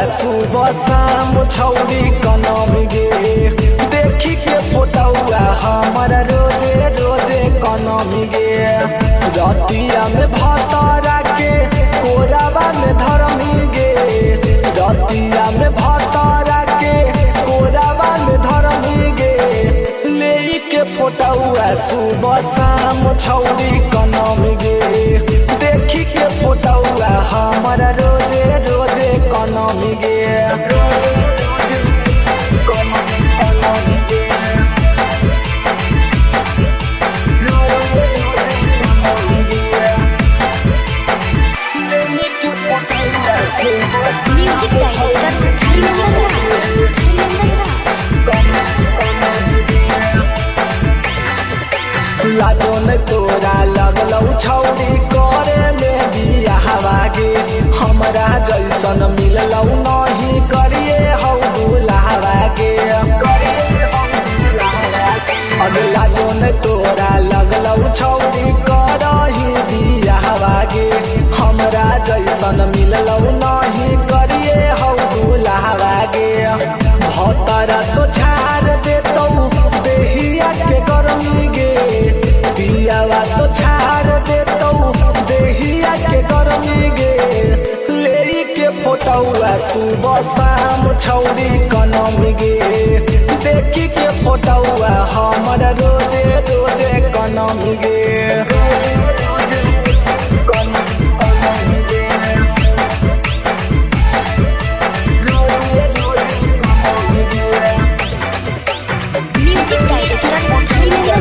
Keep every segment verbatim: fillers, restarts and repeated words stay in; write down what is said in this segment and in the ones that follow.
सुबह शाम छौरी कनम गे। देखी के फोटौआ हमारा रोजे रोजे कनम गे। रतिया में भतरा के कोराबा में धरमी गे। रतिया में भतरा के कोराबा में धरमी गे। ले के फोटौआ सुबह शाम छौरी कनम गे। देखी के फोटौआ हमारा रोजे रोजे कनम गे। रोजे रोजे कनम कनम गे। रोजे रोजे कनम गे। ले के फोटौआ सुबह म्यूजिक डायरेक्टर धर्मेंद्र राज लाजो ने तोरा लगलौ छौरी करे में बियाहवा गे। हमरा जैसन मिललौ नहीं करिए हौ दुल्हावा गे। करिए हौ दुल्हावा गे। अरे लाजो ने तोरा लगलौ छौरी करही बियाहवा गे। हमरा जैसन मिललौ नहीं करिए हौ दुल्हावा गे। भतरा तो झाड़ देतौ देहिया के गरमी गे। पियावा तो झाड़ देतौ देहिया के गरमी गे। ले के फोटौआ सुबह शाम छौरी कनम गे। देखी के फोटौआ हमारा रोजे रोजे कनम गे। रोजे रोजे कनम कनम गे। रोजे रोजे कनम गे। म्यूजिक डायरेक्टर धर्मेंद्र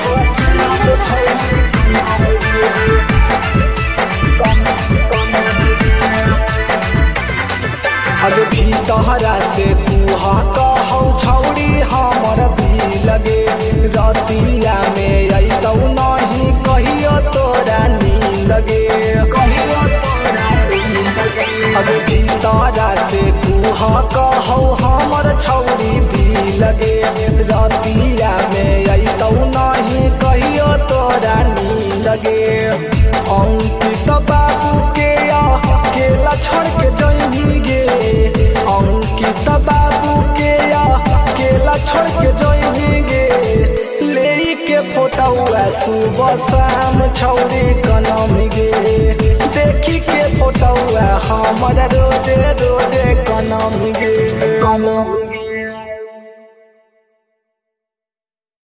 अरे भीतरा से कुह कहौ छौरी हमर दिल लगे। रतिया में अइतौ नहीं कहियो तोरा नींद गे। कहियो तोरा नींद गे। अरे भीतरा से कुह कहौ हमर छौरी दिल लगे। रतिया में अइतौ नहीं कहियो तोरा नींद गे। अंकित बाबू के अकेला छोड़ के जइनी गे। अंकित बाबू के अकेला छोड़ के जइनी गे। ले के फोटौआ सुबह शाम छौरी कनम गे। देखी के फोटौआ हमारा रोजे रोजे कनम गे। कनम गे।